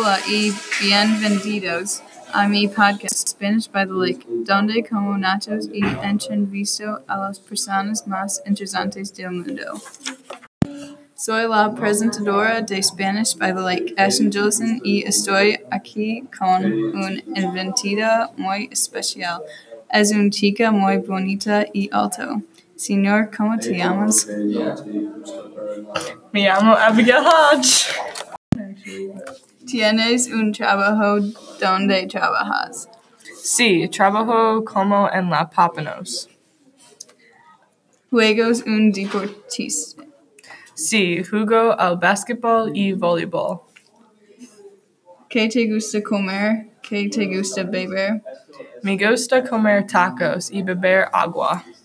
Hola y bienvenidos a mi podcast Spanish by the Lake, donde como nachos y entrevisto a las personas más interesantes del mundo. Soy la presentadora de Spanish by the Lake, Ashen Jolson, y estoy aquí con un invitado muy especial. Es una chica muy bonita y alto. Señor, ¿cómo te llamas? Me llamo Abigail Hodge. ¿Tienes un trabajo donde trabajas? Sí, trabajo como en la Papanos. ¿Juegos un deportista? Sí, juego al básquetbol y voleibol. ¿Qué te gusta comer? ¿Qué te gusta beber? Me gusta comer tacos y beber agua.